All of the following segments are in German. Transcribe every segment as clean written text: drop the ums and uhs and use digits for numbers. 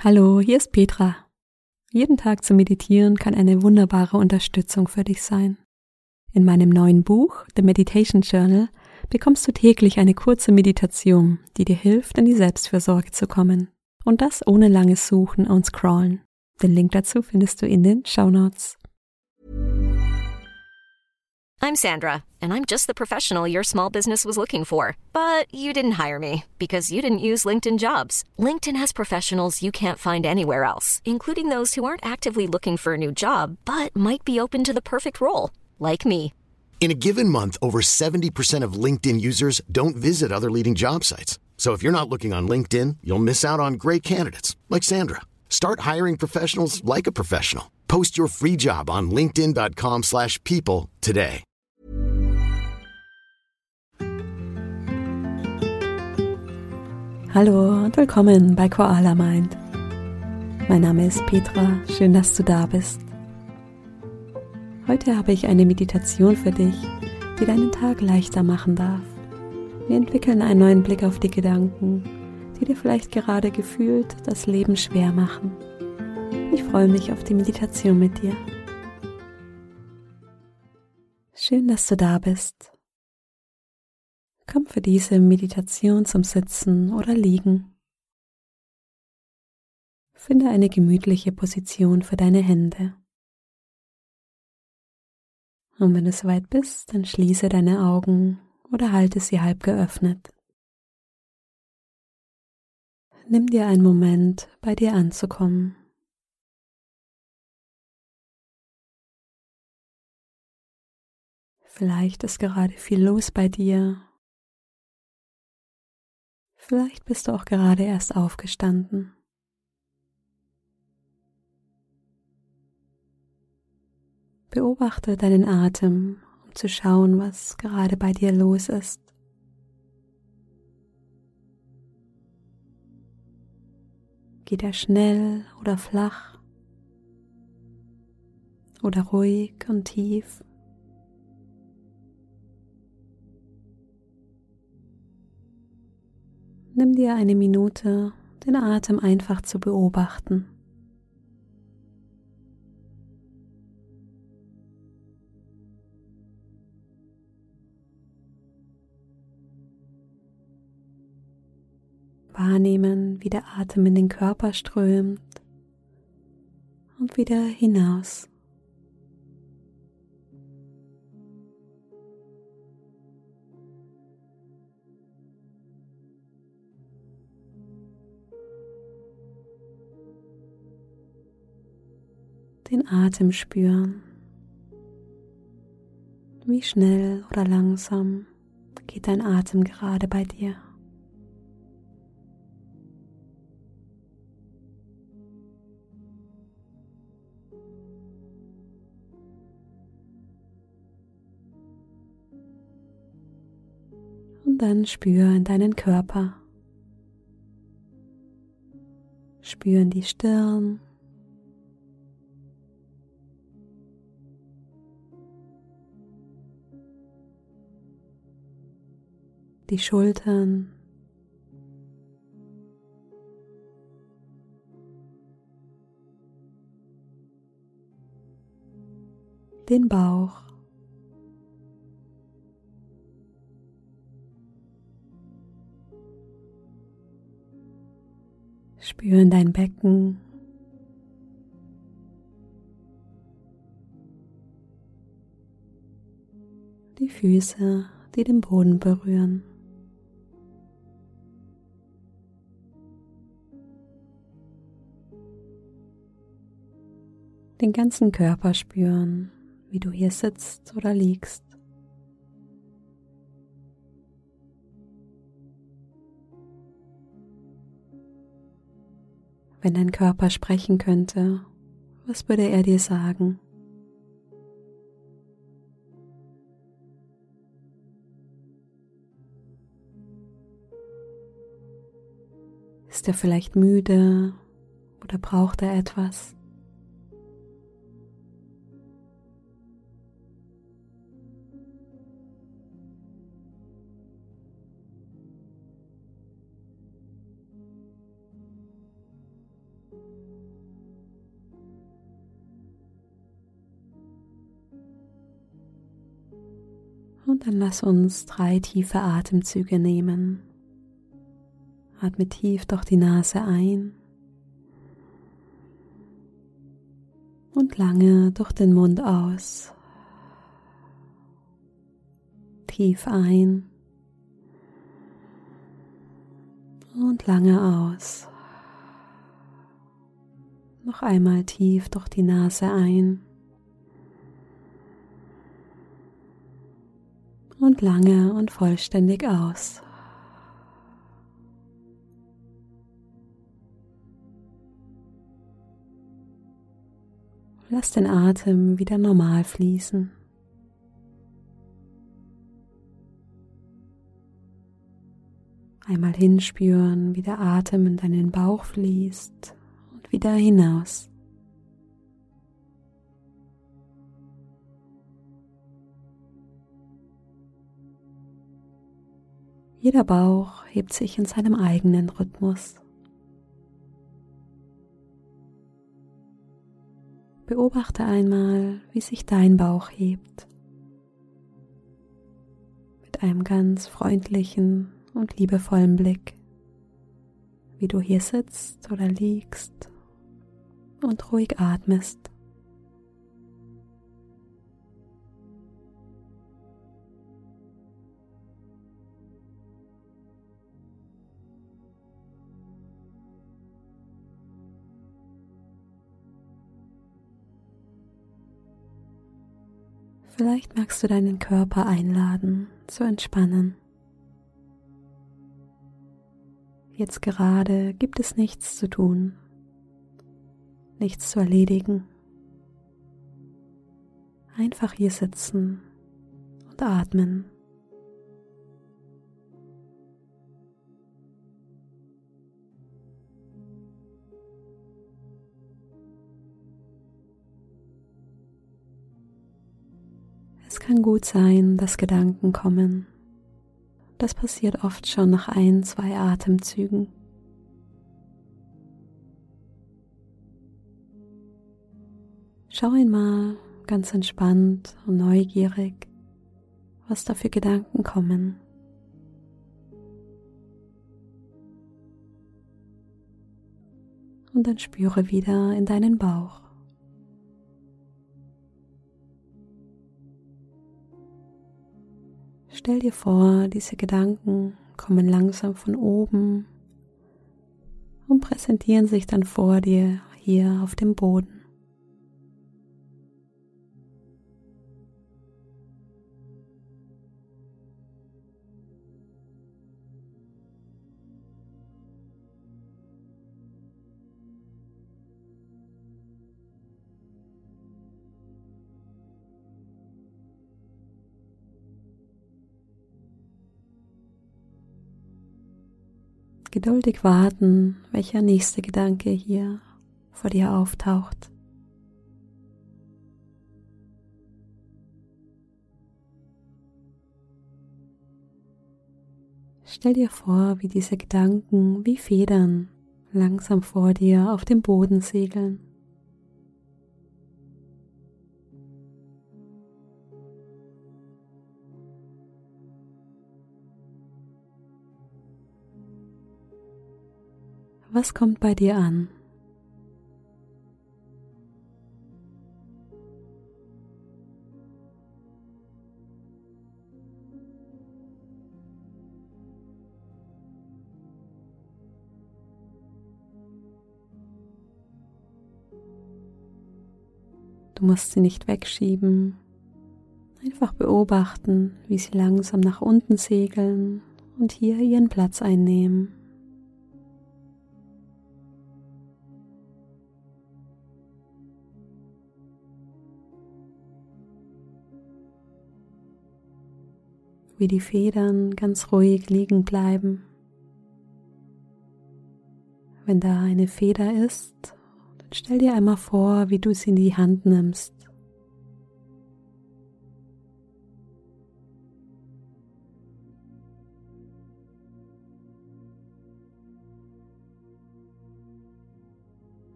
Hallo, hier ist Petra. Jeden Tag zu meditieren kann eine wunderbare Unterstützung für dich sein. In meinem neuen Buch, The Meditation Journal, bekommst du täglich eine kurze Meditation, die dir hilft, in die Selbstfürsorge zu kommen. Und das ohne langes Suchen und Scrollen. Den Link dazu findest du in den Shownotes. I'm Sandra, and I'm just the professional your small business was looking for. But you didn't hire me because you didn't use LinkedIn Jobs. LinkedIn has professionals you can't find anywhere else, including those who aren't actively looking for a new job, but might be open to the perfect role, like me. In a given month, over 70% of LinkedIn users don't visit other leading job sites. So if you're not looking on LinkedIn, you'll miss out on great candidates like Sandra. Start hiring professionals like a professional. Post your free job on linkedin.com/people today. Hallo und willkommen bei Koala Mind. Mein Name ist Petra, schön, dass du da bist. Heute habe ich eine Meditation für dich, die deinen Tag leichter machen darf. Wir entwickeln einen neuen Blick auf die Gedanken, die dir vielleicht gerade gefühlt das Leben schwer machen. Ich freue mich auf die Meditation mit dir. Schön, dass du da bist. Komm für diese Meditation zum Sitzen oder Liegen. Finde eine gemütliche Position für deine Hände. Und wenn du soweit bist, dann schließe deine Augen oder halte sie halb geöffnet. Nimm dir einen Moment, bei dir anzukommen. Vielleicht ist gerade viel los bei dir. Vielleicht bist du auch gerade erst aufgestanden. Beobachte deinen Atem, um zu schauen, was gerade bei dir los ist. Geht er schnell oder flach? Oder ruhig und tief? Nimm dir eine Minute, den Atem einfach zu beobachten. Wahrnehmen, wie der Atem in den Körper strömt und wieder hinaus. Den Atem spüren. Wie schnell oder langsam geht dein Atem gerade bei dir? Und dann spür in deinen Körper. Spür in die Stirn. Die Schultern, den Bauch, spür in dein Becken, die Füße, die den Boden berühren. Den ganzen Körper spüren, wie du hier sitzt oder liegst. Wenn dein Körper sprechen könnte, was würde er dir sagen? Ist er vielleicht müde oder braucht er etwas? Und dann lass uns 3 tiefe Atemzüge nehmen. Atme tief durch die Nase ein und lange durch den Mund aus. Tief ein und lange aus. Noch einmal tief durch die Nase ein und lange und vollständig aus. Lass den Atem wieder normal fließen. Einmal hinspüren, wie der Atem in deinen Bauch fließt und wieder hinaus. Jeder Bauch hebt sich in seinem eigenen Rhythmus. Beobachte einmal, wie sich dein Bauch hebt. Mit einem ganz freundlichen und liebevollen Blick, wie du hier sitzt oder liegst und ruhig atmest. Vielleicht magst du deinen Körper einladen, zu entspannen. Jetzt gerade gibt es nichts zu tun, nichts zu erledigen. Einfach hier sitzen und atmen. Es kann gut sein, dass Gedanken kommen. Das passiert oft schon nach 1, 2 Atemzügen. Schau einmal ganz entspannt und neugierig, was da für Gedanken kommen. Und dann spüre wieder in deinen Bauch. Stell dir vor, diese Gedanken kommen langsam von oben und präsentieren sich dann vor dir hier auf dem Boden. Geduldig warten, welcher nächste Gedanke hier vor dir auftaucht. Stell dir vor, wie diese Gedanken wie Federn langsam vor dir auf dem Boden segeln. Was kommt bei dir an? Du musst sie nicht wegschieben, einfach beobachten, wie sie langsam nach unten segeln und hier ihren Platz einnehmen. Wie die Federn ganz ruhig liegen bleiben. Wenn da eine Feder ist, dann stell dir einmal vor, wie du sie in die Hand nimmst.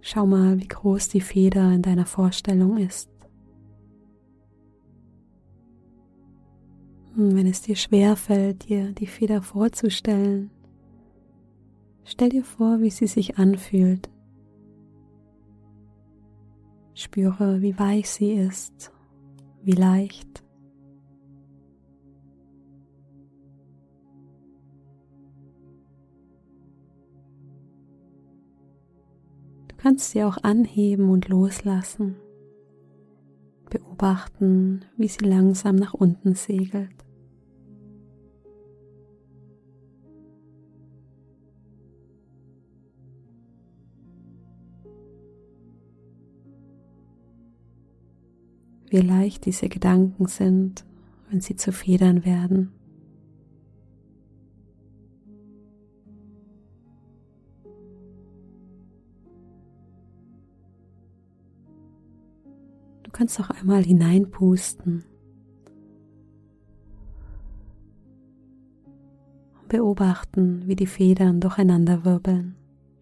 Schau mal, wie groß die Feder in deiner Vorstellung ist. Und wenn es dir schwerfällt, dir die Feder vorzustellen, stell dir vor, wie sie sich anfühlt. Spüre, wie weich sie ist, wie leicht. Du kannst sie auch anheben und loslassen. Beobachten, wie sie langsam nach unten segelt. Wie leicht diese Gedanken sind, wenn sie zu Federn werden. Du kannst auch einmal hineinpusten und beobachten, wie die Federn durcheinander wirbeln.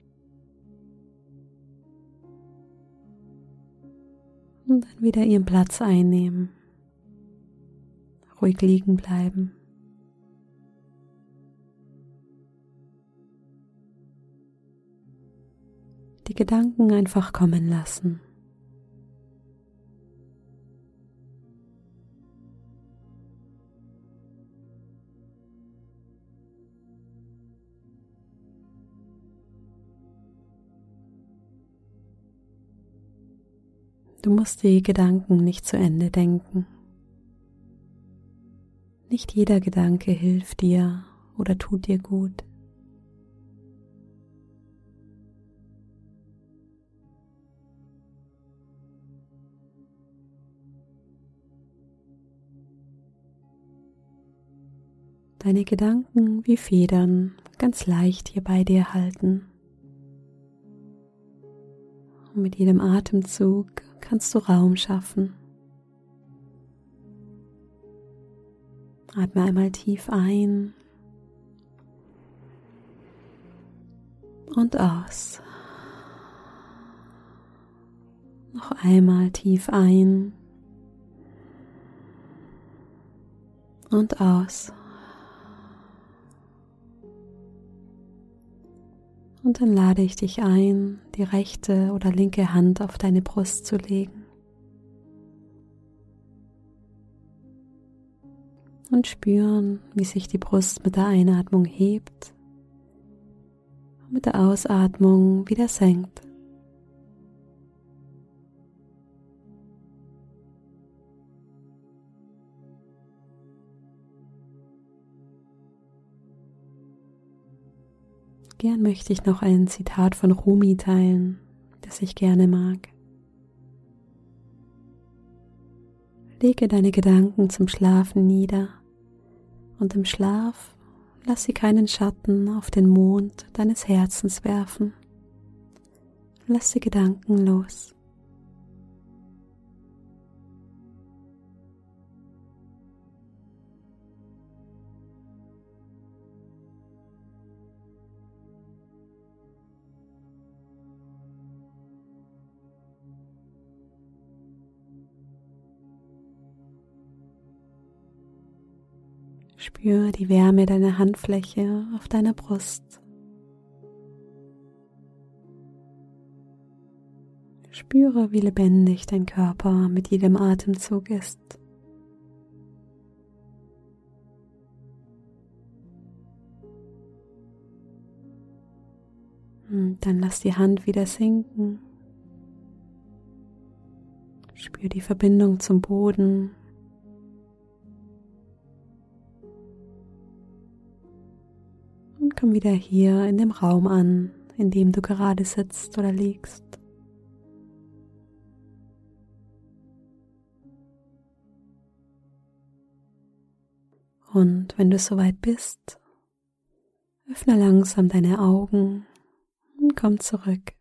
Und dann wieder ihren Platz einnehmen, ruhig liegen bleiben. Die Gedanken einfach kommen lassen. Du musst die Gedanken nicht zu Ende denken. Nicht jeder Gedanke hilft dir oder tut dir gut. Deine Gedanken wie Federn ganz leicht hier bei dir halten. Und mit jedem Atemzug kannst du Raum schaffen. Atme einmal tief ein und aus. Noch einmal tief ein und aus. Und dann lade ich dich ein, die rechte oder linke Hand auf deine Brust zu legen. Und spüren, wie sich die Brust mit der Einatmung hebt und mit der Ausatmung wieder senkt. Gern möchte ich noch ein Zitat von Rumi teilen, das ich gerne mag. Lege deine Gedanken zum Schlafen nieder und im Schlaf lass sie keinen Schatten auf den Mond deines Herzens werfen. Lass die Gedanken los. Spür die Wärme deiner Handfläche auf deiner Brust. Spüre, wie lebendig dein Körper mit jedem Atemzug ist. Und dann lass die Hand wieder sinken. Spür die Verbindung zum Boden. Und komm wieder hier in dem Raum an, in dem du gerade sitzt oder liegst. Und wenn du soweit bist, öffne langsam deine Augen und komm zurück.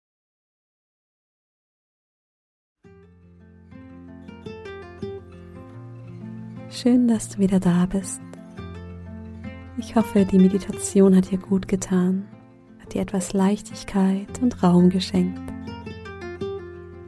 Schön, dass du wieder da bist. Ich hoffe, die Meditation hat dir gut getan, hat dir etwas Leichtigkeit und Raum geschenkt.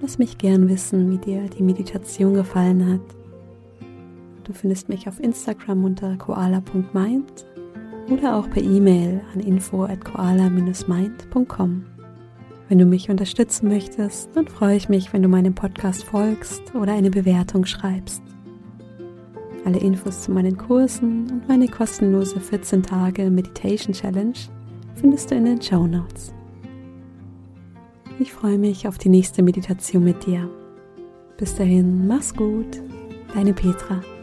Lass mich gern wissen, wie dir die Meditation gefallen hat. Du findest mich auf Instagram unter koala.mind oder auch per E-Mail an info@koala-mind.com. Wenn du mich unterstützen möchtest, dann freue ich mich, wenn du meinem Podcast folgst oder eine Bewertung schreibst. Alle Infos zu meinen Kursen und meine kostenlose 14 Tage Meditation Challenge findest du in den Shownotes. Ich freue mich auf die nächste Meditation mit dir. Bis dahin, mach's gut, deine Petra.